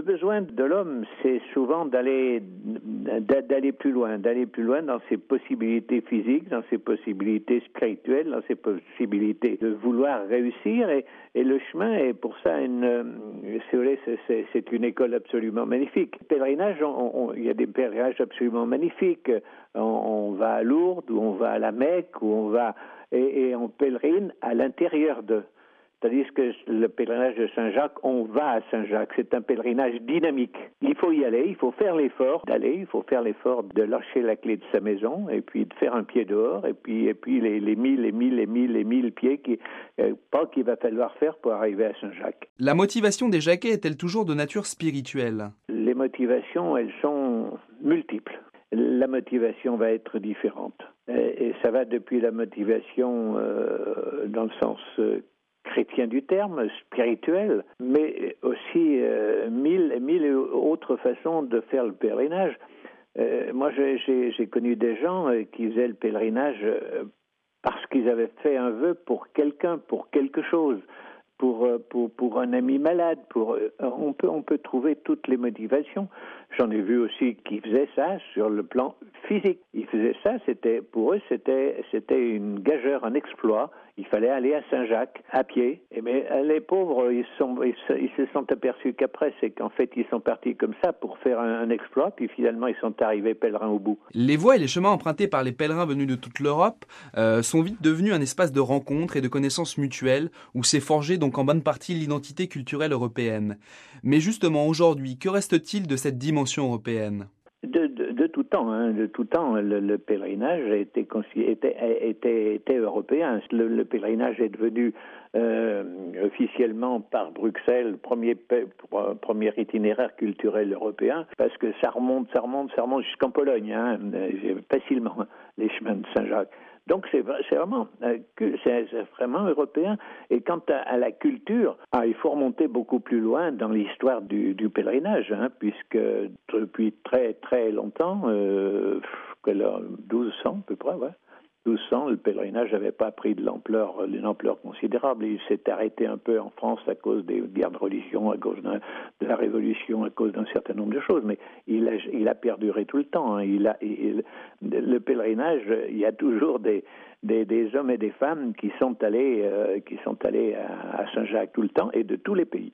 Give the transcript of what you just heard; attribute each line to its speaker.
Speaker 1: besoin de l'homme, c'est souvent d'aller plus loin dans ses possibilités physiques, dans ses possibilités spirituelles, dans ses possibilités de vouloir réussir. Et le chemin est pour ça si vous voulez, c'est une école absolument magnifique. Pèlerinage, il y a des pèlerinages absolument magnifiques. On va à Lourdes, ou on va à la Mecque, ou on va et on pèlerine à l'intérieur de. C'est-à-dire que le pèlerinage de Saint-Jacques, on va à Saint-Jacques. C'est un pèlerinage dynamique. Il faut y aller, il faut faire l'effort d'aller, il faut faire l'effort de lâcher la clé de sa maison et puis de faire un pied dehors et puis les 1000 pieds qu'il va falloir faire pour arriver à Saint-Jacques.
Speaker 2: La motivation des Jacquais est-elle toujours de nature spirituelle ?
Speaker 1: Les motivations, elles sont multiples. La motivation va être différente. Et ça va depuis la motivation dans le sens chrétien du terme, spirituel, mais aussi mille autres façons de faire le pèlerinage. Moi, j'ai connu des gens qui faisaient le pèlerinage parce qu'ils avaient fait un vœu pour quelqu'un, pour quelque chose, pour un ami malade. On peut trouver toutes les motivations. J'en ai vu aussi qui faisaient ça sur le plan physique. Ils faisaient ça, pour eux, c'était une gageure, un exploit. Il fallait aller à Saint-Jacques à pied. Mais les pauvres, ils se sont aperçus qu'après, c'est qu'en fait, ils sont partis comme ça pour faire un exploit, puis finalement, ils sont arrivés pèlerins au bout.
Speaker 2: Les voies et les chemins empruntés par les pèlerins venus de toute l'Europe sont vite devenus un espace de rencontres et de connaissances mutuelles où s'est forgée donc en bonne partie l'identité culturelle européenne. Mais justement, aujourd'hui, que reste-t-il de cette dimension européenne ?
Speaker 1: De tout temps, le pèlerinage était européen. Le pèlerinage est devenu officiellement par Bruxelles premier itinéraire culturel européen, parce que ça remonte jusqu'en Pologne, facilement, les chemins de Saint-Jacques. Donc c'est vraiment européen. Et quant à la culture, il faut remonter beaucoup plus loin dans l'histoire du pèlerinage, puisque depuis très très longtemps, 1200 à peu près, 1200, le pèlerinage n'avait pas pris d'une ampleur considérable. Il s'est arrêté un peu en France à cause des guerres de religion, à cause de la Révolution, à cause d'un certain nombre de choses, mais il a perduré tout le temps. Le pèlerinage, il y a toujours des hommes et des femmes qui sont allés à Saint-Jacques tout le temps et de tous les pays.